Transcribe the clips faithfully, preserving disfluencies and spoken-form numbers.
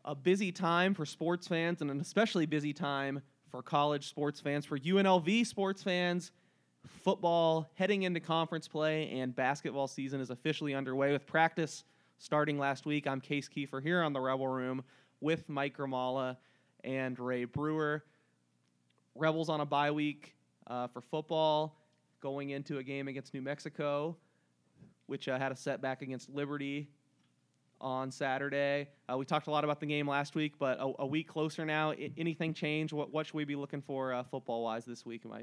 A busy time for sports fans and an especially busy time for college sports fans. For U N L V sports fans, football heading into conference play and basketball season is officially underway with practice starting last week. I'm Case Kiefer here on the Rebel Room with Mike Grimala and Ray Brewer. Rebels on a bye week uh, for football, going into a game against New Mexico, which uh, had a setback against Liberty on Saturday. Uh, we talked a lot about the game last week, but a, a week closer now. I, anything change? What, what should we be looking for uh, football-wise this week, Mike?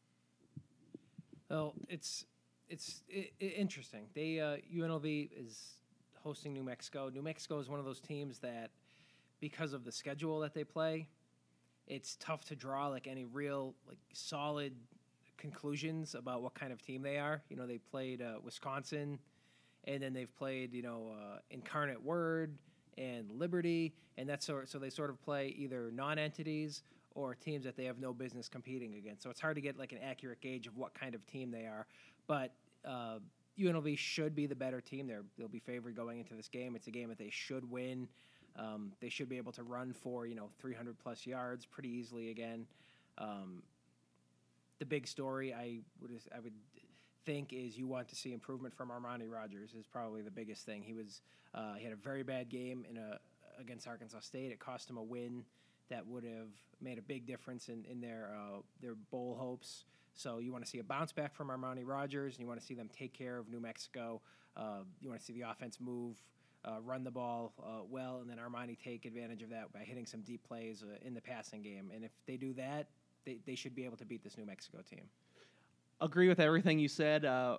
Well, it's it's I- I interesting. They uh, U N L V is hosting New Mexico. New Mexico is one of those teams that, because of the schedule that they play, it's tough to draw like any real like solid conclusions about what kind of team they are. You know, they played uh, Wisconsin. And then they've played, you know, uh, Incarnate Word and Liberty, and that's sort so they sort of play either non-entities or teams that they have no business competing against. So it's hard to get like an accurate gauge of what kind of team they are. But uh, U N L V should be the better team. They're, they'll be favored going into this game. It's a game that they should win. Um, they should be able to run for, you know, three hundred plus yards pretty easily again. Um, the big story I would I would. think is you want to see improvement from Armani Rogers is probably the biggest thing. He was uh, he had a very bad game in a against Arkansas State. It cost him a win that would have made a big difference in in their uh, their bowl hopes. So you want to see a bounce back from Armani Rogers, and you want to see them take care of New Mexico. Uh, you want to see the offense move, uh, run the ball uh, well, and then Armani take advantage of that by hitting some deep plays uh, in the passing game. And if they do that, they they should be able to beat this New Mexico team. Agree with everything you said. Uh,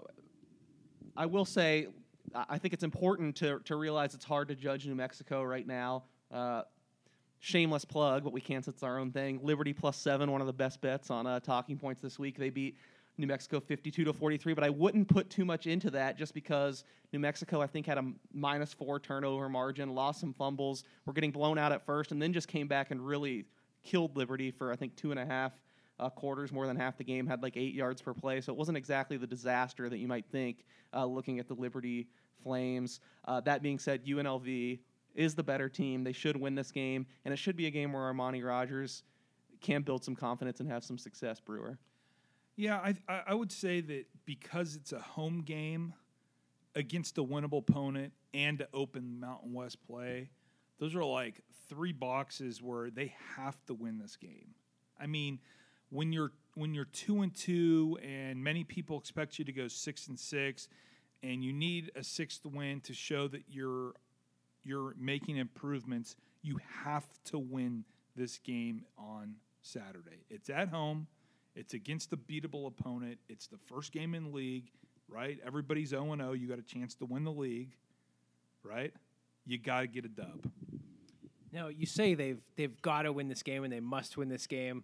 I will say, I think it's important to to realize it's hard to judge New Mexico right now. Uh, shameless plug, but we can't. It's our own thing. Liberty plus seven, one of the best bets on uh, Talking Points this week. They beat New Mexico fifty-two to forty-three, but I wouldn't put too much into that just because New Mexico, I think, had a minus four turnover margin, lost some fumbles, were getting blown out at first, and then just came back and really killed Liberty for, I think, two and a half Uh, quarters, more than half the game, had like eight yards per play, so it wasn't exactly the disaster that you might think uh, looking at the Liberty Flames. Uh, that being said, U N L V is the better team. They should win this game, and it should be a game where Armani Rogers can build some confidence and have some success, Brewer. Yeah, I I would say that because it's a home game against a winnable opponent and to open Mountain West play, those are like three boxes where they have to win this game. I mean, When you're when you're two and two, and many people expect you to go six and six, and you need a sixth win to show that you're you're making improvements, you have to win this game on Saturday. It's at home. It's against a beatable opponent. It's the first game in the league, right? Everybody's oh and oh. You got a chance to win the league, right? You got to get a dub. Now, you say they've they've got to win this game and they must win this game.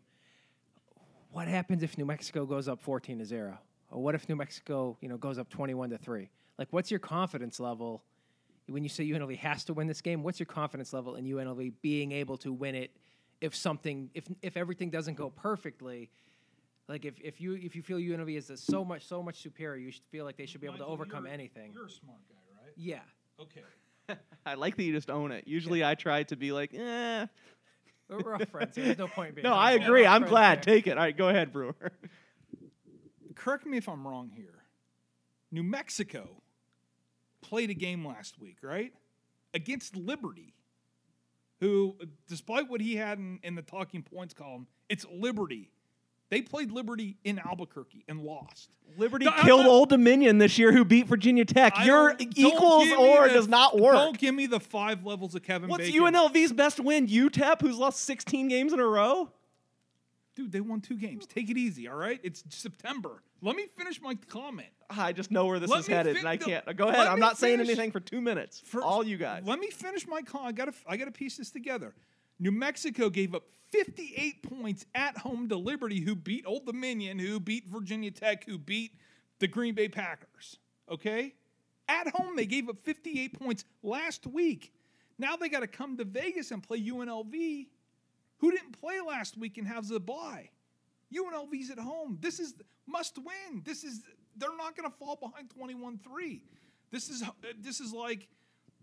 What happens if New Mexico goes up fourteen to zero? Or what if New Mexico, you know, goes up twenty-one to three? Like, what's your confidence level when you say U N L V has to win this game? What's your confidence level in U N L V being able to win it if something, if if everything doesn't go perfectly? Like, if, if you if you feel U N L V is so much so much superior, you should feel like they should be able Michael, to overcome you're, anything. You're a smart guy, right? Yeah. Okay. I like that you just own it. Usually I try to be like, eh. We're all friends here. There's no point in being. No, I agree. I'm glad. There. Take it. All right, go ahead, Brewer. Correct me if I'm wrong here. New Mexico played a game last week, right? Against Liberty, who, despite what he had in, in the Talking Points column, it's Liberty. They played Liberty in Albuquerque and lost. Liberty No, killed not, Old Dominion this year, who beat Virginia Tech. I Your don't- equals don't give me or the- does not work. Don't give me the five levels of Kevin What's Bacon. U N L V's best win? U T E P, who's lost sixteen games in a row? Dude, they won two games. Take it easy, all right? It's September. Let me finish my comment. I just know where this Let is me headed, fin- and I no, can't. Go let ahead. I'm me not saying finish- anything for two minutes. For all you guys. Let me finish my comment. I gotta, I gotta piece this together. New Mexico gave up fifty-eight points at home to Liberty, who beat Old Dominion, who beat Virginia Tech, who beat the Green Bay Packers. Okay? At home, they gave up fifty-eight points last week. Now they got to come to Vegas and play U N L V, who didn't play last week and has a bye. U N L V's at home. This is must win. This is they're not going to fall behind twenty-one three. This is this is like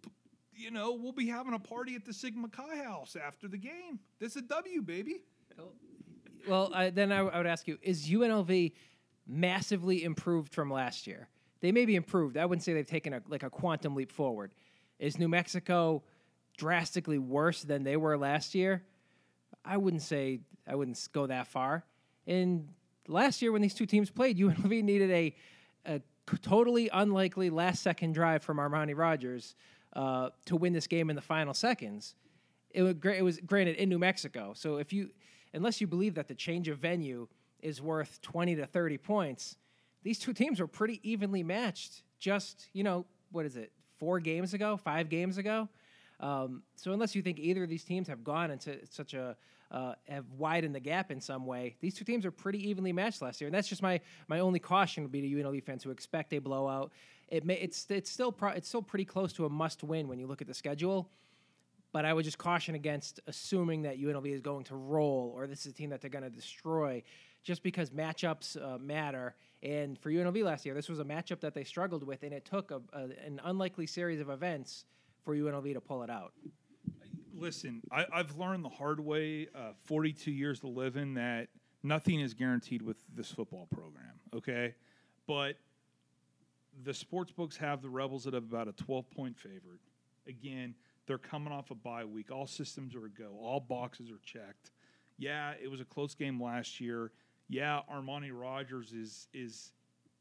you know, we'll be having a party at the Sigma Chi house after the game. This is a W, baby. Well, I, then I, w- I would ask you: is U N L V massively improved from last year? They may be improved. I wouldn't say they've taken a like a quantum leap forward. Is New Mexico drastically worse than they were last year? I wouldn't say. I wouldn't s- go that far. And last year, when these two teams played, U N L V needed a, a c- totally unlikely last-second drive from Armani Rogers uh, to win this game in the final seconds. It was, gra- it was granted in New Mexico. So if you, unless you believe that the change of venue is worth twenty to thirty points, these two teams were pretty evenly matched. Just you know, what is it? Four games ago, five games ago. Um, so unless you think either of these teams have gone into such a uh, have widened the gap in some way, these two teams are pretty evenly matched last year, and that's just my my only caution would be to U N L V fans who expect a blowout. It may it's it's still pro, it's still pretty close to a must win when you look at the schedule. But I would just caution against assuming that U N L V is going to roll or this is a team that they're going to destroy just because matchups uh, matter. And for U N L V last year, this was a matchup that they struggled with, and it took a, a, an unlikely series of events for U N L V to pull it out. Listen, I, I've learned the hard way, uh, forty-two years to live in, that nothing is guaranteed with this football program, okay? But the sports books have the Rebels at about a twelve-point favorite. Again, they're coming off a bye week. All systems are a go. All boxes are checked. Yeah, it was a close game last year. Yeah, Armani Rogers is is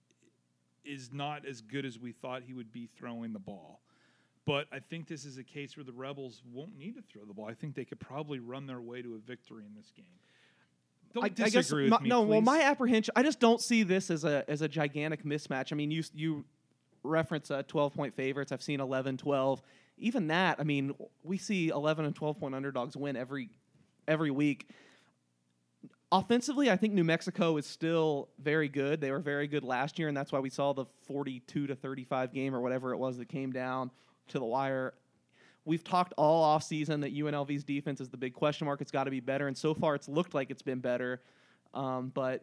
is not as good as we thought he would be throwing the ball. But I think this is a case where the Rebels won't need to throw the ball. I think they could probably run their way to a victory in this game. Don't I, disagree I guess with my, me, no. Well, please. my apprehension, I just don't see this as a as a gigantic mismatch. I mean, you you reference uh, twelve point favorites. I've seen eleven, twelve. Even that, I mean, we see eleven and twelve point underdogs win every every week. Offensively, I think New Mexico is still very good. They were very good last year, and that's why we saw the forty-two to thirty-five game or whatever it was that came down to the wire. We've talked all offseason that U N L V's defense is the big question mark. It's got to be better, and so far it's looked like it's been better. Um, but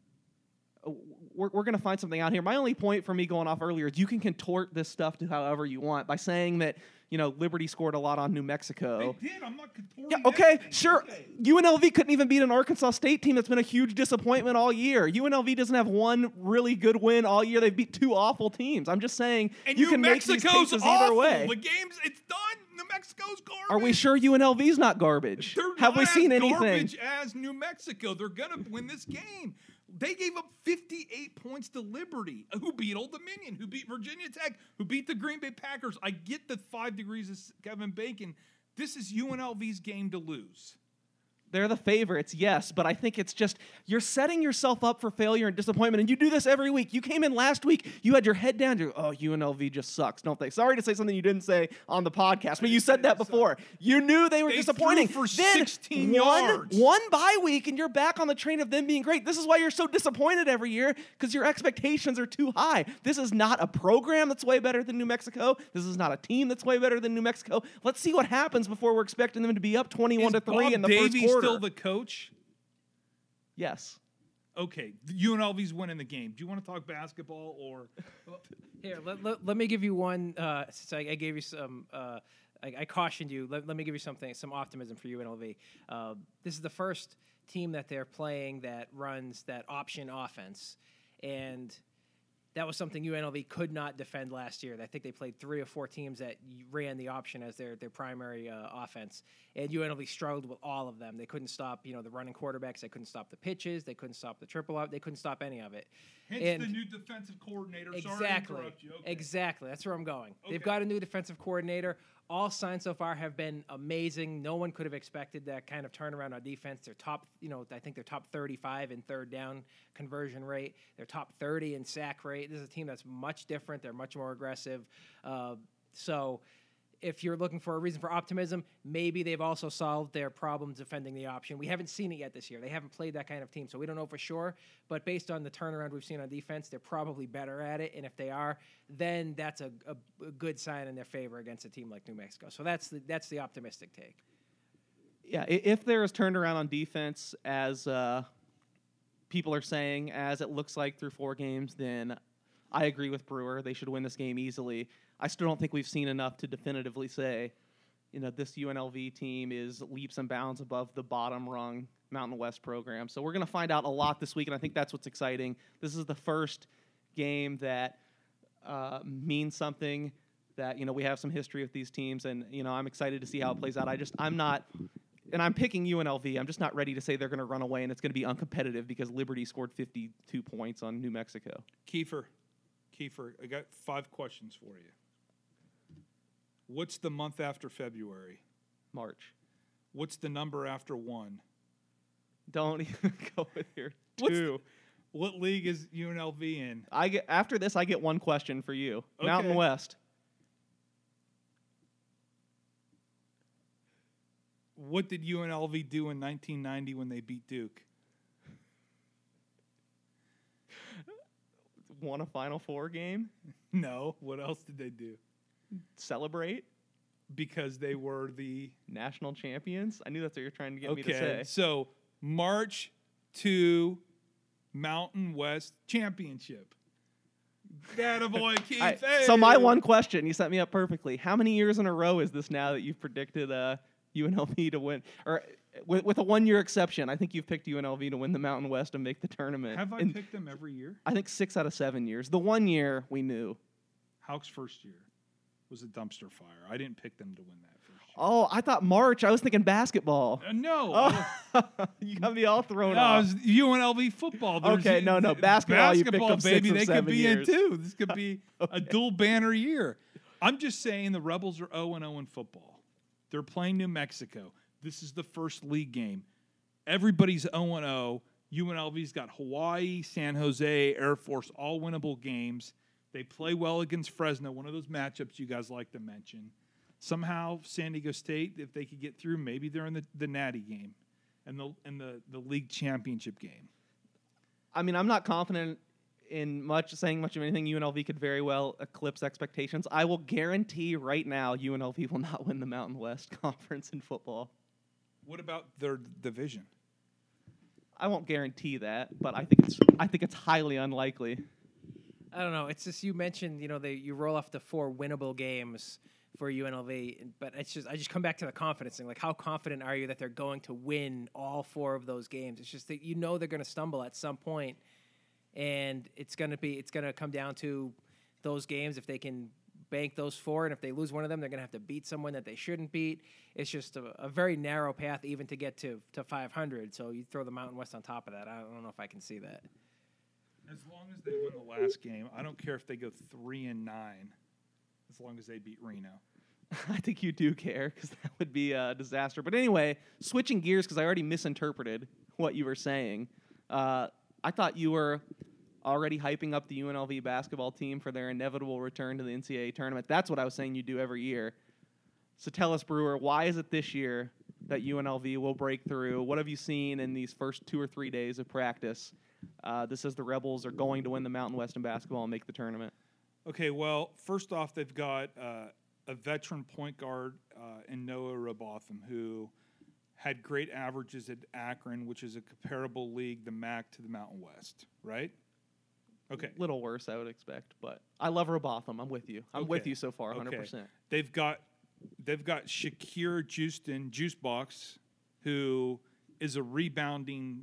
we're, we're going to find something out here. My only point for me going off earlier is you can contort this stuff to however you want by saying that, you know, Liberty scored a lot on New Mexico. They did. I'm not contorting Yeah, okay, anything. sure. Okay. U N L V couldn't even beat an Arkansas State team that's been a huge disappointment all year. U N L V doesn't have one really good win all year. They've beat two awful teams. I'm just saying And you New can Mexico's make these cases awful. either way. The game's it's done. New Mexico's garbage. Are we sure U N L V's not garbage? They're have not we seen as anything? garbage as New Mexico. They're gonna win this game. They gave up fifty-eight points to Liberty, who beat Old Dominion, who beat Virginia Tech, who beat the Green Bay Packers. I get the five degrees of Kevin Bacon. This is U N L V's game to lose. They're the favorites, yes, but I think it's just you're setting yourself up for failure and disappointment, and you do this every week. You came in last week, you had your head down to, oh, U N L V just sucks, don't they? Sorry to say something you didn't say on the podcast, but you said that before. You knew they were They disappointing. threw for then sixteen one, yards. one bye week, and you're back on the train of them being great. This is why you're so disappointed every year, because your expectations are too high. This is not a program that's way better than New Mexico. This is not a team that's way better than New Mexico. Let's see what happens before we're expecting them to be up twenty-one to three Bob in the Davie first quarter. still the coach? Yes. Okay, U N L V's winning the game. Do you want to talk basketball or? Here, let, let, let me give you one. Uh, since I, I gave you some, uh, I, I cautioned you. Let, let me give you something, some optimism for U N L V. Uh, this is the first team that they're playing that runs that option offense, and that was something U N L V could not defend last year. I think they played three or four teams that ran the option as their their primary uh, offense, and U N L V struggled with all of them. They couldn't stop, you know, the running quarterbacks. They couldn't stop the pitches. They couldn't stop the triple out. They couldn't stop any of it. Hence And- the new defensive coordinator. Sorry to Exactly. interrupt you. Okay. Exactly. That's where I'm going. Okay. They've got a new defensive coordinator. All signs so far have been amazing. No one could have expected that kind of turnaround on defense. They're top, you know, I think they're top thirty-five in third down conversion rate. They're top thirty in sack rate. This is a team that's much different. They're much more aggressive. Uh, so if you're looking for a reason for optimism, maybe they've also solved their problems defending the option. We haven't seen it yet this year. They haven't played that kind of team, so we don't know for sure. But based on the turnaround we've seen on defense, they're probably better at it. And if they are, then that's a, a, a good sign in their favor against a team like New Mexico. So that's the, that's the optimistic take. Yeah, i- if there is turned around on defense, as uh, people are saying, as it looks like through four games, then I agree with Brewer. They should win this game easily. I still don't think we've seen enough to definitively say, you know, this U N L V team is leaps and bounds above the bottom rung Mountain West program. So we're going to find out a lot this week, and I think that's what's exciting. This is the first game that uh, means something, that, you know, we have some history with these teams, and, you know, I'm excited to see how it plays out. I just, I'm not, and I'm picking U N L V. I'm just not ready to say they're going to run away and it's going to be uncompetitive because Liberty scored fifty-two points on New Mexico. Kiefer, Kiefer, I got five questions for you. What's the month after February? March. What's the number after one? Don't even go with your What's two. the- What league is U N L V in? I get after this. I get one question for you. Okay. Mountain West. What did U N L V do in nineteen ninety when they beat Duke? Won a Final Four game. No. What else did they do? Celebrate. Because they were the National champions. I knew that's what you're trying to get okay. me to say. So March to Mountain West Championship. That boy, Keith. All right, Hey. so my one question, you set me up perfectly. How many years in a row is this now that you've predicted uh, U N L V to win? Or uh, with, with a one-year exception, I think you've picked U N L V to win the Mountain West and make the tournament. Have I And picked them every year? I think six out of seven years. The one year we knew. Hauk's first year was a dumpster fire. I didn't pick them to win that first year. Oh, I thought March. I was thinking basketball. Uh, no. Oh, you got me all thrown No, off. it was U N L V football. There's- Okay, no, no, basketball, you picked Basketball, up six baby, of they could seven be years. in too. This could be a Okay. dual banner year. I'm just saying the Rebels are oh and oh in football. They're playing New Mexico. This is the first league game. Everybody's oh and oh. U N L V's got Hawaii, San Jose, Air Force, all winnable games. They play well against Fresno, one of those matchups you guys like to mention. Somehow, San Diego State, if they could get through, maybe they're in the, the Natty game and the and the, the league championship game. I mean, I'm not confident in much saying much of anything. U N L V could very well eclipse expectations. I will guarantee right now U N L V will not win the Mountain West Conference in football. What about their division? I won't guarantee that, but I think it's I think it's highly unlikely. I don't know. It's just you mentioned, you know, they you roll off the four winnable games for U N L V, but it's just I just come back to the confidence thing. Like, how confident are you that they're going to win all four of those games? It's just that you know they're going to stumble at some point, and it's going to be it's going to come down to those games. If they can bank those four, and if they lose one of them, they're going to have to beat someone that they shouldn't beat. It's just a, a very narrow path even to get to to five hundred. So you throw the Mountain West on top of that. I don't know if I can see that. As long as they win the last game, I don't care if they go three and nine. As long as they beat Reno. I think you do care because that would be a disaster. But anyway, switching gears because I already misinterpreted what you were saying. Uh, I thought you were already hyping up the U N L V basketball team for their inevitable return to the N C double A tournament. That's what I was saying you do every year. So tell us, Brewer, why is it this year that U N L V will break through? What have you seen in these first two or three days of practice? Uh, this says the Rebels are going to win the Mountain West in basketball and make the tournament. Okay, well, first off, they've got uh, a veteran point guard uh, in Noah Robotham who had great averages at Akron, which is a comparable league, the M A C to the Mountain West, right? Okay. Little worse, I would expect, but I love Robotham. I'm with you. I'm Okay. with you so far, one hundred Okay. percent. They've got they've got Shakir Justin, Juicebox, who is a rebounding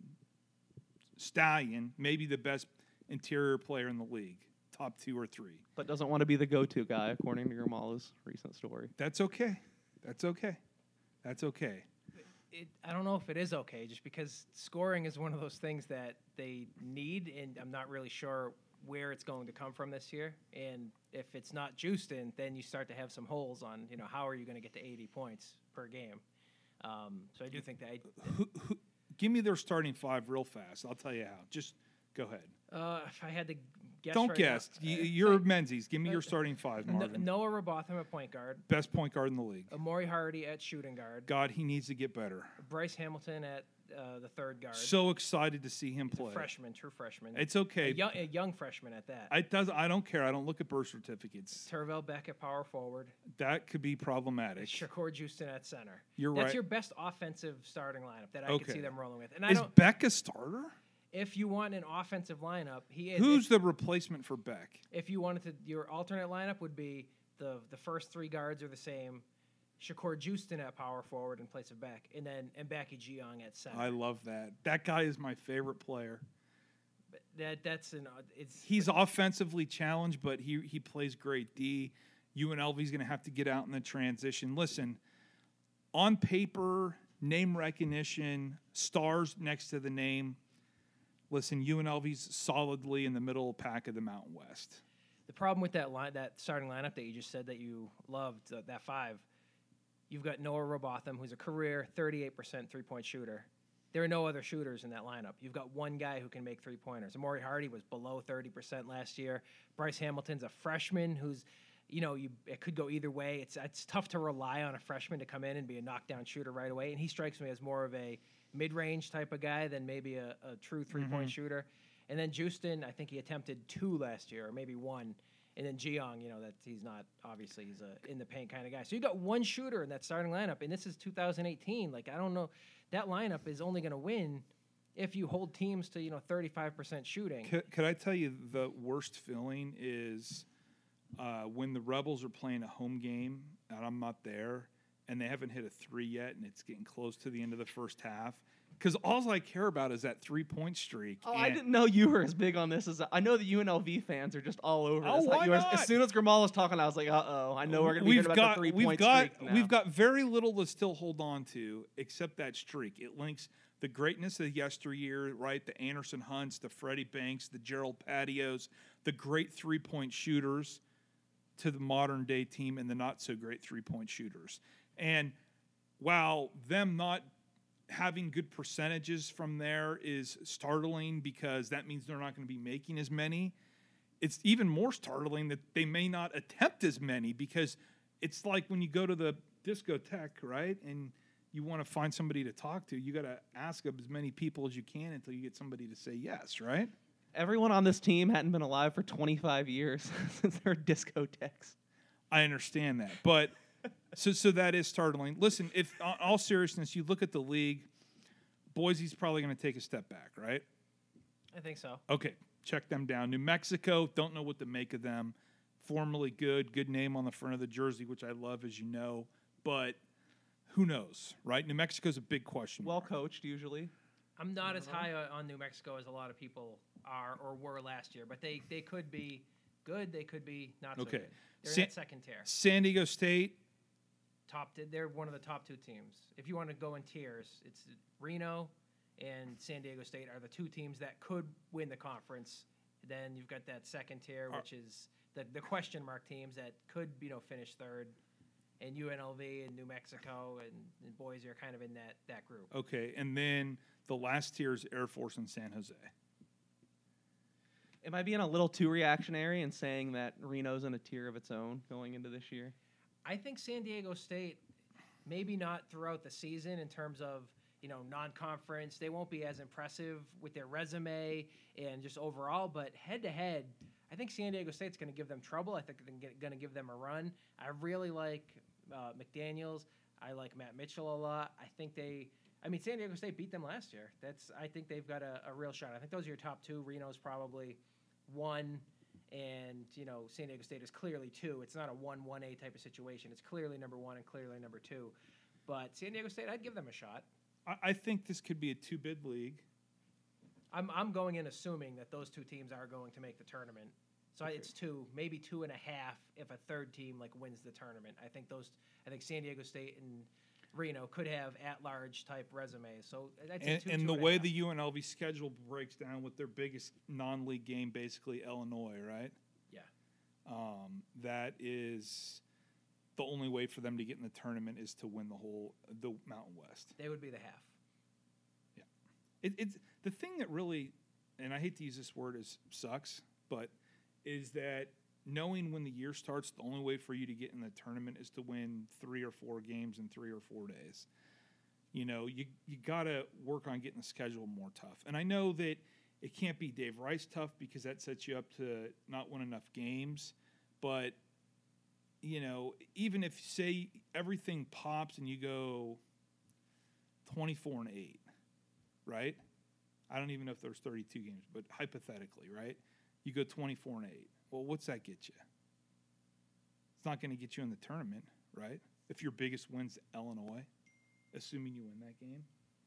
stallion, maybe the best interior player in the league, top two or three. But doesn't want to be the go-to guy, according to Grimala's recent story. That's okay. That's okay. That's okay. It, I don't know if it is okay, just because scoring is one of those things that they need, and I'm not really sure where it's going to come from this year. And if it's not Justin, then you start to have some holes on, you know, how are you going to get to eighty points per game? Um, so I do think that I, Who, who, give me their starting five real fast. I'll tell you how. Just go ahead. uh, if I had to guess, Don't right guess. now, You, uh, you're Menzies. Give me your uh, starting five, No- Marvin. Noah Robotham at point guard, Best point guard in the league. Amori Hardy at shooting guard, God, he needs to get better. Bryce Hamilton at uh, the third guard. So excited to see him He's a play. freshman, true freshman. It's okay. A young, a young freshman at that. It does. I don't care. I don't look at birth certificates. Tervel Beck at power forward. That could be problematic. Shakur Justin at center. You're That's right. your best offensive starting lineup that I Okay. could see them rolling with. And I Is don't. Beck a starter? If you want an offensive lineup, he is. Who's if, the replacement for Beck? if you wanted to, your alternate lineup would be the the first three guards are the same. Shakur Houston at power forward in place of Beck, and then Mbaki Jiang at center. I love that. That guy is my favorite player. But that that's an uh, it's He's offensively challenged, but he he plays great D. U N L V's going to have to get out in the transition. Listen, on paper, name recognition, stars next to the name. Listen, U N L V's solidly in the middle pack of the Mountain West. the problem with that line, that starting lineup that you just said that you loved, uh, that five. You've got Noah Robotham, who's a career thirty-eight percent three-point shooter. There are no other shooters in that lineup. You've got one guy who can make three-pointers. Amori Hardy was below thirty percent last year. Bryce Hamilton's a freshman who's, you know, you it could go either way. It's it's tough to rely on a freshman to come in and be a knockdown shooter right away. And he strikes me as more of a mid-range type of guy than maybe a, a true three-point Mm-hmm. shooter. And then Houston, I think he attempted two last year, or maybe one. And then Jiang, you know, that he's not, obviously he's a in the paint kind of guy. So you got one shooter in that starting lineup, and this is two thousand eighteen. Like, I don't know, that lineup is only going to win if you hold teams to, you know, thirty-five percent shooting. Could, could I tell you the worst feeling is uh, when the Rebels are playing a home game and I'm not there and they haven't hit a three yet and it's getting close to the end of the first half. Because all I care about is that three-point streak. Oh, I and- didn't know you were as big on this as I know the U N L V fans are just all over Oh, this. why You were- not? As soon as Grimal was talking, I was like, "Uh oh, I know we're going to be we've hearing got about the we've three-point got streak now." we've got very little to still hold on to except that streak. It links the greatness of yesteryear, right? The Anderson Hunts, the Freddie Banks, the Gerald Patios, the great three-point shooters, to the modern day team and the not so great three-point shooters. And while them not having good percentages from there is startling because that means they're not going to be making as many, it's even more startling that they may not attempt as many, because it's like when you go to the discotheque, right, and you want to find somebody to talk to, you got to ask of as many people as you can until you get somebody to say yes, right? Everyone on this team hadn't been alive for twenty-five years since their discotheques. I understand that, but so so that is startling. Listen, if on all seriousness, you look at the league, Boise's probably going to take a step back, right? I think so. Okay, check them down. New Mexico, don't know what to make of them. Formerly good, good name on the front of the jersey, which I love, as you know, but who knows, right? New Mexico's a big question. Well mark. coached, usually. I'm not as high on on New Mexico as a lot of people are or were last year, but they, they could be good. They could be not so Okay. good. They're San- in that second tier. San Diego State, Top, they're one of the top two teams. If you want to go in tiers, it's Reno and San Diego State are the two teams that could win the conference. Then you've got that second tier, Are- which is the, the question mark teams that could, you know, finish third. And U N L V and New Mexico and, and Boise are kind of in that, that group. okay, and then the last tier is Air Force and San Jose. Am I being a little too reactionary in saying that Reno's in a tier of its own going into this year? I think San Diego State, maybe not throughout the season in terms of, you know, non-conference. They won't be as impressive with their resume and just overall, but head-to-head, I think San Diego State's going to give them trouble. I think they're going to give them a run. I really like uh, McDaniels. I like Matt Mitchell a lot. I think they – I mean, San Diego State beat them last year. That's I think they've got a, a real shot. I think those are your top two. Reno's probably one. And, you know, San Diego State is clearly two. It's not a one one A type of situation. It's clearly number one and clearly number two. But San Diego State, I'd give them a shot. I, I think this could be a two-bid league. I'm I'm going in assuming that those two teams are going to make the tournament. So I Okay. it's two, maybe two and a half if a third team like wins the tournament. I think those I think San Diego State and Reno could have at-large type resumes. So I'd say And, two, and two the and a way half. the U N L V schedule breaks down with their biggest non-league game, basically Illinois, right? Yeah. Um, that is the only way for them to get in the tournament is to win the whole the Mountain West. They would be the half. It, it's the thing that really, and I hate to use this word as sucks, but is that knowing when the year starts, the only way for you to get in the tournament is to win three or four games in three or four days. You know, you you got to work on getting the schedule more tough. And I know that it can't be Dave Rice tough because that sets you up to not win enough games. But, you know, even if, say, everything pops and you go twenty-four and eight, right? I don't even know if there's thirty-two games, but hypothetically, right? You go twenty-four and eight. Well, what's that get you? it's not going to get you in the tournament, right? If your biggest win's Illinois, assuming you win that game.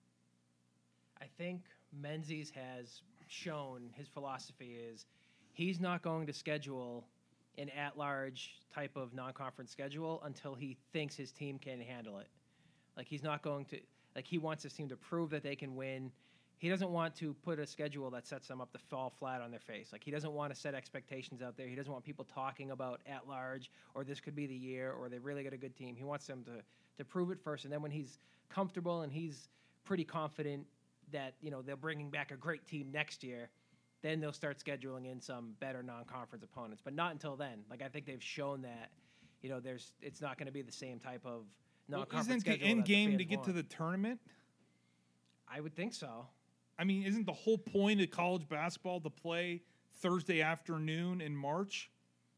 I think Menzies has shown his philosophy is he's not going to schedule an at-large type of non-conference schedule until he thinks his team can handle it. Like he's not going to like he wants his team to prove that they can win. He doesn't want to put a schedule that sets them up to fall flat on their face. Like he doesn't want to set expectations out there. He doesn't want people talking about at-large or this could be the year or they really got a good team. He wants them to to prove it first, and then when he's comfortable and he's pretty confident that you know they're bringing back a great team next year, then they'll start scheduling in some better non-conference opponents. But not until then. Like I think they've shown that you know there's it's not going to be the same type of non-conference well, isn't schedule the end that the game fans to get want. to the tournament? I would think so. I mean, isn't the whole point of college basketball to play Thursday afternoon in March?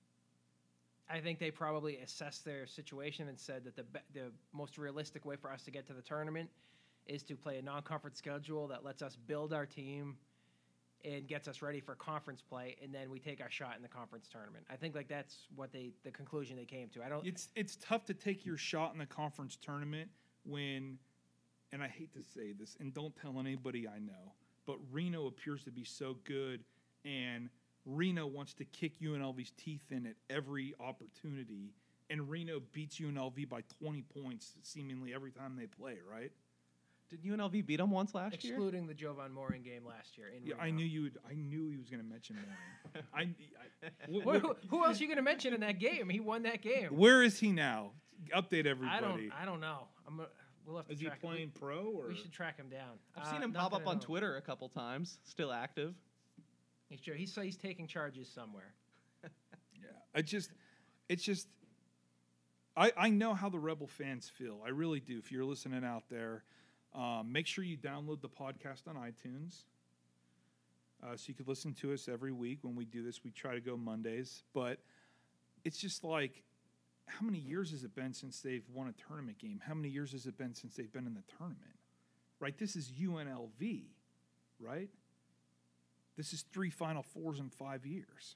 I think they probably assessed their situation and said that the be- the most realistic way for us to get to the tournament is to play a non-conference schedule that lets us build our team and gets us ready for conference play, and then we take our shot in the conference tournament. I think like that's what they the conclusion they came to. I don't. It's it's tough to take your shot in the conference tournament when, and I hate to say this, and don't tell anybody I know, but Reno appears to be so good, and Reno wants to kick U N L V's teeth in at every opportunity, and Reno beats U N L V by twenty points seemingly every time they play, right? Did U N L V beat them once last year? Excluding the Jovan Morin game last year. In Yeah, Reno. I knew you would. I knew he was going to mention Morin. I, I wh- Who, wh- who, who else are you going to mention in that game? He won that game. where is he now? Update everybody. I don't. I don't know. I'm. A, we'll have to is he track playing him. pro or? We, we should track him down. I've Uh, seen him not pop that up I on know. Twitter a couple times. Still active. He's sure he's he's taking charges somewhere. Yeah, I just, it's just, I I know how the Rebel fans feel. I really do. If you're listening out there, um, make sure you download the podcast on iTunes, uh, so you could listen to us every week when we do this. We try to go Mondays, but it's just like, how many years has it been since they've won a tournament game? How many years has it been since they've been in the tournament? Right. This is U N L V, right? This is three Final Fours in five years.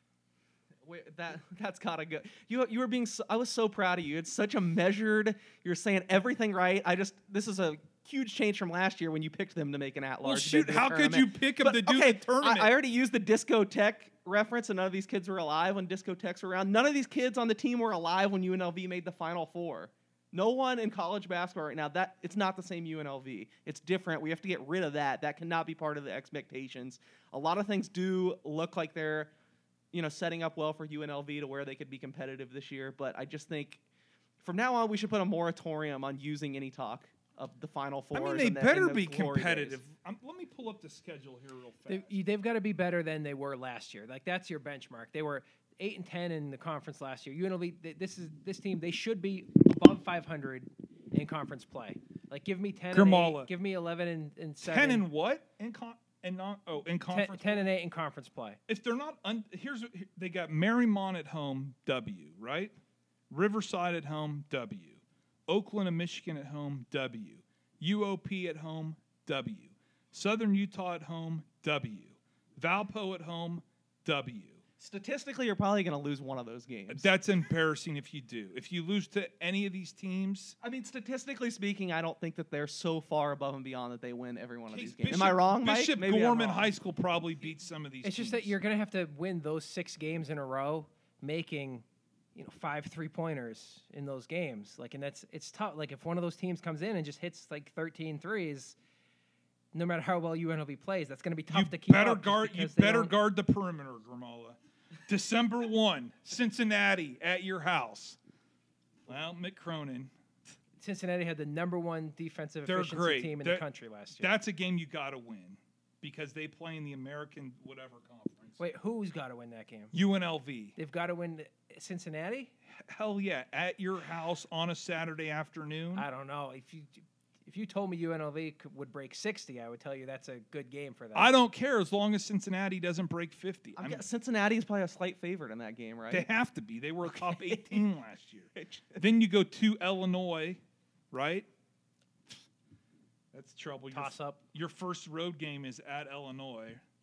Wait, that that's gotta go. You you were being. So, I was so proud of you. It's such a measured. You're saying everything right. I just this is a huge change from last year when you picked them to make an at-large. Well, bid shoot, for the how could tournament. you pick them But, to do okay, the tournament? I, I already used the Disco Tech reference, and none of these kids were alive when Disco Techs were around. None of these kids on the team were alive when U N L V made the Final Four. No one in college basketball right now, that it's not the same U N L V. It's different. We have to get rid of that. That cannot be part of the expectations. A lot of things do look like they're, you know, setting up well for U N L V to where they could be competitive this year. But I just think from now on we should put a moratorium on using any talk of the Final Fours. I mean, they and the- better and the be glory competitive. days. Um, let me pull up the schedule here real fast. They, they've got to be better than they were last year. Like that's your benchmark. They were eight and ten in the conference last year. U N L V. th- This is this team. They should be above five hundred in conference play. Like give me ten. And Grimala. eight, give me eleven and, and seven. ten and what in con and not oh in ten, conference. ten and eight in conference play. If they're not un, here's what- they got Marymount at home, W, right? Riverside at home, W. Oakland and Michigan at home, W. U O P at home, W. Southern Utah at home, W. Valpo at home, W. Statistically, you're probably going to lose one of those games. That's embarrassing if you do. If you lose to any of these teams, I mean, statistically speaking, I don't think that they're so far above and beyond that they win every one of these Bishop, games. Am I wrong, Mike? Bishop Maybe I'm Gorman wrong. High School probably beats some of these It's teams. just that you're going to have to win those six games in a row, making you know five three pointers in those games. Like, and that's it's tough. Like, if one of those teams comes in and just hits like thirteen threes, no matter how well U N L V plays, that's going to be tough you to keep better up. just guard. You because they better don't- guard the perimeter, Grimala. December first, Cincinnati at your house. Well, Mick Cronin. Cincinnati had the number one defensive They're efficiency great. team in They're- the country last year. That's a game you got to win because they play in the American whatever conference. Wait, who's got to win that game? U N L V. They've got to win Cincinnati? Hell yeah, at your house on a Saturday afternoon. I don't know. If you if you told me U N L V could, would break sixty, I would tell you that's a good game for them. I don't care as long as Cincinnati doesn't break fifty. I'm I'm- guess- Cincinnati is probably a slight favorite in that game, right? They have to be. They were a top eighteen last year. Then you go to Illinois, right? That's trouble. Your- Toss up. Your first road game is at Illinois.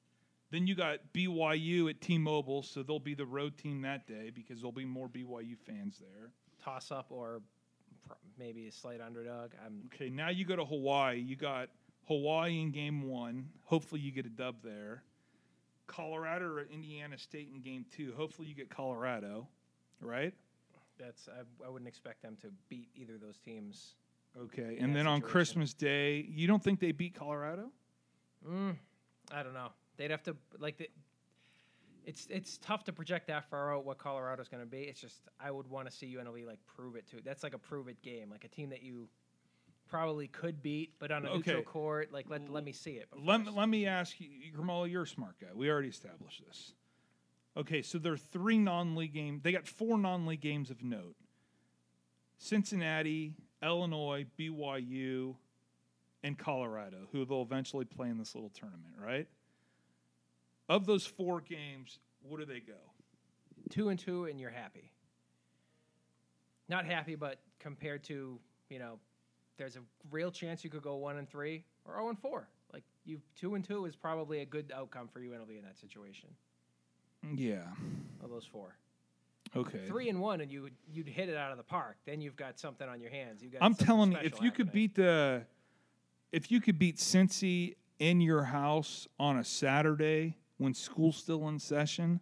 Then you got B Y U at T-Mobile, so they'll be the road team that day because there'll be more B Y U fans there. Toss up or pr- maybe a slight underdog. I'm Okay, now you go to Hawaii. You got Hawaii in game one. Hopefully you get a dub there. Colorado or Indiana State in game two. Hopefully you get Colorado, right? that's I, I wouldn't expect them to beat either of those teams. Okay, In and that then on situation. Christmas Day, you don't think they beat Colorado? Mm, I don't know. They'd have to like the. It's it's tough to project that far out what Colorado's going to be. It's just I would want to see U N L V like prove it too. That's like a prove it game, like a team that you probably could beat, but on a neutral Okay. court. Like let let me see it. Let, first. let me ask you, Gramola, you're a smart guy. We already established this. Okay, so there are three non-league games. They got four non-league games of note. Cincinnati, Illinois, B Y U, and Colorado, who they'll eventually play in this little tournament, right? Of those four games, what do they go? two and two, and you're happy. Not happy, but compared to you know, there's a real chance you could go one and three or zero and four. Like you, two and two is probably a good outcome for U N L V in that situation. Yeah. Of those four, Okay. three and one, and you you'd hit it out of the park. Then you've got something on your hands. You got. I'm something telling you, special if you could happening. beat the, if you could beat Cincy in your house on a Saturday when school's still in session,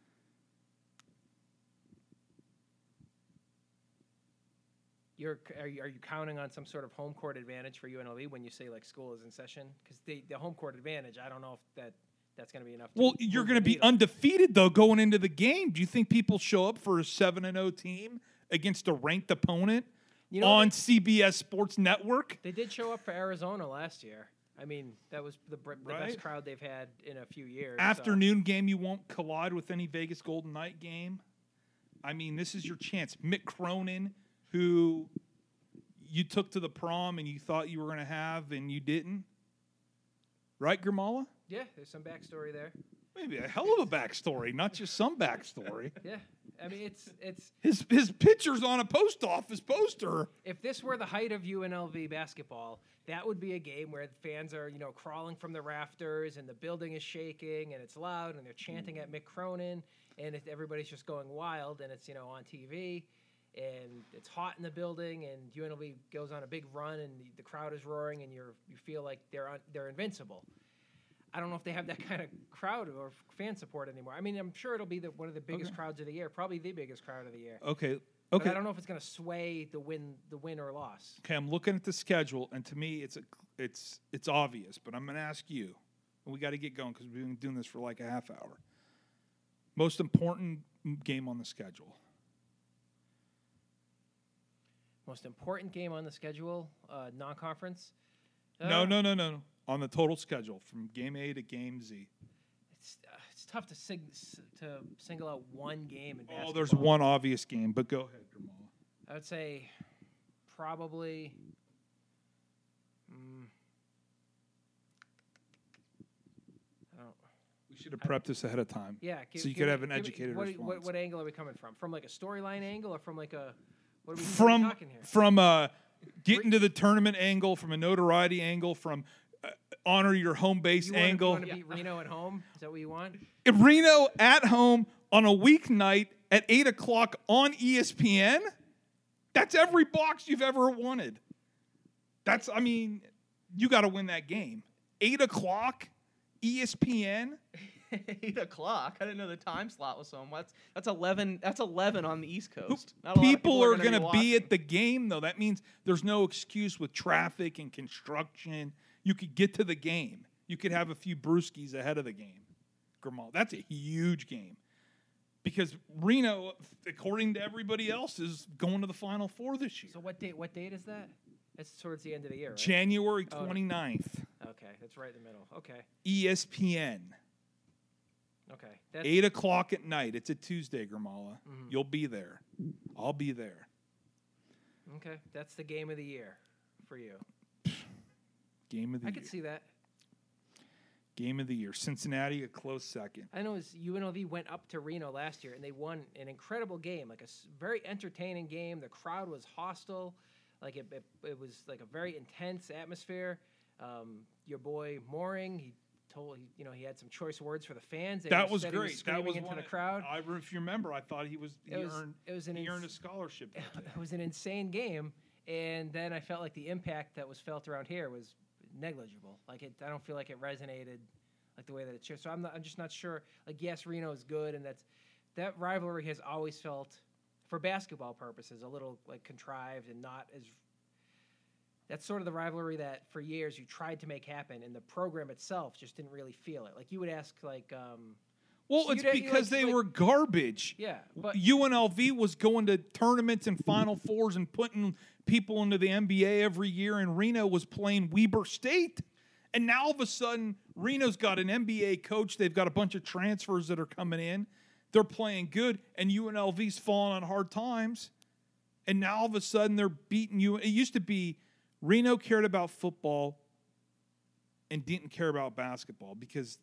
You're are you, are you counting on some sort of home court advantage for U N L V when you say like school is in session? Because the the home court advantage, I don't know if that that's going to be enough. To well, you're move going to the be needle. undefeated though going into the game. Do you think people show up for a seven and zero team against a ranked opponent You know, on they, C B S Sports Network? they did show up for Arizona last year. I mean, that was the, br- the Right. best crowd they've had in a few years. so- Afternoon game, you won't collide with any Vegas Golden Knight game. I mean, this is your chance. Mick Cronin, who you took to the prom and you thought you were going to have and you didn't. Right, Grimala? Yeah, there's some backstory there. Maybe a hell of a backstory, not just some backstory. Yeah, I mean, it's it's His his picture's on a post office poster. if this were the height of U N L V basketball, that would be a game where the fans are, you know, crawling from the rafters and the building is shaking and it's loud and they're chanting at Mick Cronin and it, everybody's just going wild and it's, you know, on T V and it's hot in the building and U N L V goes on a big run and the, the crowd is roaring and you're you feel like they're un, they're invincible. I don't know if they have that kind of crowd or fan support anymore. I mean, I'm sure it'll be the, one of the biggest Okay. crowds of the year, probably the biggest crowd of the year. Okay. But Okay. I don't know if it's going to sway the win, the win or loss. Okay, I'm looking at the schedule, and to me, it's a, it's it's obvious. But I'm going to ask you, and we got to get going because we've been doing this for like a half hour. Most important game on the schedule. Most important game on the schedule, uh, non-conference. no, Uh, no, no, no. On the total schedule from game A to game Z. It's uh, it's tough to sing, s- to single out one game in basketball. Oh, there's one obvious game, but go ahead, Jamal. I would say probably. Mm, I don't. We should have prepped this ahead of time. Yeah. gi- So you give could me- have an give me- educated what, response. What, what angle are we coming from? From like a storyline angle, or from like a what are we, what are we From talking here? from uh, getting to the tournament angle, from a notoriety angle, from uh, honor your home base You wanna, angle. You want to beat Reno at home? Is that what you want? If Reno at home on a weeknight at eight o'clock on E S P N, that's every box you've ever wanted. That's, I mean, you got to win that game. Eight o'clock, E S P N. Eight o'clock. I didn't know the time slot was so much. That's eleven. That's eleven on the East Coast. Not a lot of People are going to going to be at the game, though. That means there's no excuse with traffic and construction. You could get to the game. You could have a few brewskis ahead of the game. Grimal, that's a huge game. Because Reno, according to everybody else, is going to the Final Four this year. So what date? What date is that? It's towards the end of the year, right? January Oh. twenty-ninth, Okay, that's right in the middle. Okay, E S P N, okay. That's, eight o'clock at night. It's a Tuesday, Grimala. Mhm. You'll be there. I'll be there. Okay, that's the game of the year for you. Game of the I year. could see that. Game of the year. Cincinnati, a close second. I know is U N L V went up to Reno last year and they won an incredible game, like a s- very entertaining game. The crowd was hostile, like it, it, it was like a very intense atmosphere. Um, your boy Mooring, he told, he, you know, he had some choice words for the fans. They That were- was said he great. screaming That was into one the of- crowd. I, if you remember, I thought he was he It was- earned it was an he ins- earned a scholarship. that day. It was an insane game, and then I felt like the impact that was felt around here was negligible. Like it, I don't feel like it resonated like the way that it should. So I'm not, I'm just not sure. Like yes, Reno is good, and that's that rivalry has always felt, for basketball purposes, a little like contrived and not as. That's sort of the rivalry that for years you tried to make happen, and the program itself just didn't really feel it. Like you would ask, like, um, Well, So it's you'd- you because like- they like- were garbage. yeah, but U N L V was going to tournaments and Final Fours and putting people into the N B A every year, and Reno was playing Weber State. And now all of a sudden, Reno's got an N B A coach. They've got a bunch of transfers that are coming in. They're playing good, and U N L V's falling on hard times. And now all of a sudden, they're beating you. It used to be Reno cared about football and didn't care about basketball because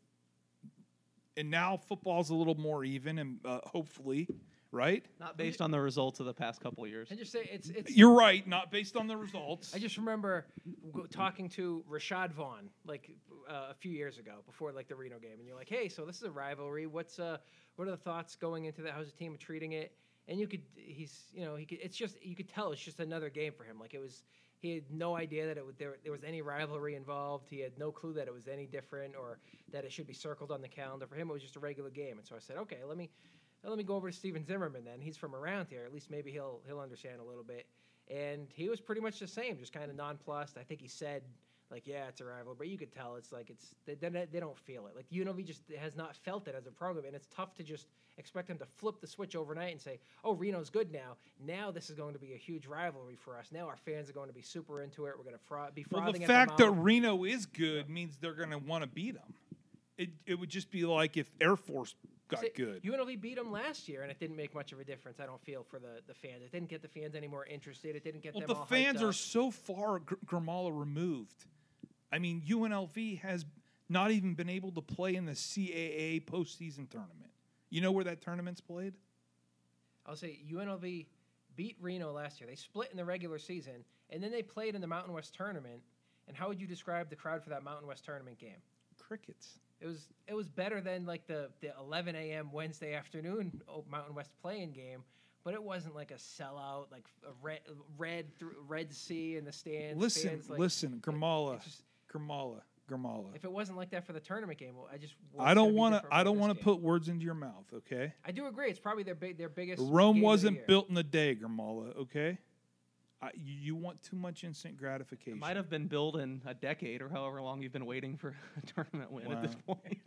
and now football's a little more even and uh, hopefully, right? Not based on the results of the past couple of years. and just say it's it's. You're right, not based on the results. I just remember go- talking to Rashad Vaughn like uh, a few years ago before like the Reno game, and you're like, "Hey, so this is a rivalry. What's uh, what are the thoughts going into that? How's the team treating it?" And you could, he's, you know, he could. It's just you could tell it's just another game for him. Like it was, he had no idea that it would, there there was any rivalry involved. He had no clue that it was any different or that it should be circled on the calendar. For him, it was just a regular game. And so I said, okay, let me let me go over to Steven Zimmerman. Then he's from around here. At least maybe he'll he'll understand a little bit. And he was pretty much the same, just kind of nonplussed. I think he said, like, yeah, it's a rivalry, but you could tell it's like it's they, they, they don't feel it. Like U N L V just has not felt it as a program, and it's tough to just expect them to flip the switch overnight and say, oh, Reno's good now. Now this is going to be a huge rivalry for us. Now our fans are going to be super into it. We're going to fro- be well, frothing the at fact the that mouth. Reno is good means they're going to want to beat them. It it would just be like if Air Force got See, good. U N L V beat them last year, and it didn't make much of a difference, I don't feel, for the, the fans. It didn't get the fans any more interested. It didn't get Well, them the all fans hyped are up. so far Gr- Gramala removed. I mean, U N L V has not even been able to play in the C A A postseason tournament. You know where that tournament's played? I'll say U N L V beat Reno last year. They split in the regular season, and then they played in the Mountain West tournament. And how would you describe the crowd for that Mountain West tournament game? Crickets. It was it was better than like the, the eleven a.m. Wednesday afternoon O- Mountain West playing game, but it wasn't like a sellout, like a red red through Red Sea in the stands. Listen, fans, like, listen, Gramala, it's just- Gramala, Gramala. If it wasn't like that for the tournament game, well, I just I don't want to. I don't want to put words into your mouth. Okay. I do agree. It's probably their big their biggest. Rome game of the wasn't year. built in a day, Gramala. Okay. I, you, you want too much instant gratification. It might have been built in a decade or however long you've been waiting for a tournament win at this Wow. point.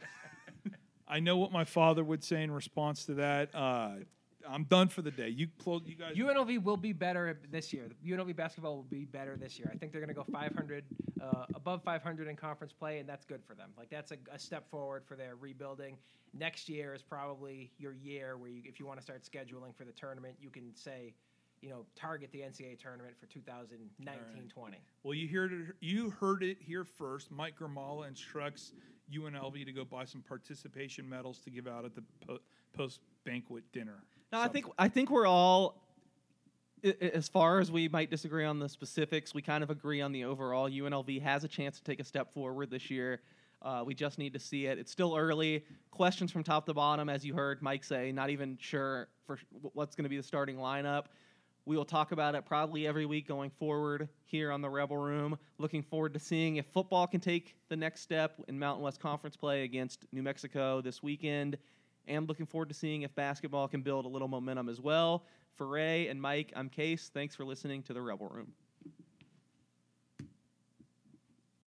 I know what my father would say in response to that. Uh, I'm done for the day. You close. You guys. U N L V will be better this year. U N L V basketball will be better this year. I think they're going to go five hundred, uh, above five hundred in conference play, and that's good for them. Like that's a, a step forward for their rebuilding. Next year is probably your year where, you, if you want to start scheduling for the tournament, you can say, you know, target the N C double A tournament for two thousand nineteen twenty. Well, you heard it. You heard it here first. Mike Gramala instructs U N L V to go buy some participation medals to give out at the po- post banquet dinner. No, I So- think I think we're all, i- i- as far as we might disagree on the specifics, we kind of agree on the overall. U N L V has a chance to take a step forward this year. Uh, we just need to see it. It's still early. Questions from top to bottom, as you heard Mike say. Not even sure for sh- what's going to be the starting lineup. We will talk about it probably every week going forward here on the Rebel Room. Looking forward to seeing if football can take the next step in Mountain West Conference play against New Mexico this weekend. And looking forward to seeing if basketball can build a little momentum as well. For Ray and Mike, I'm Case. Thanks for listening to the Rebel Room.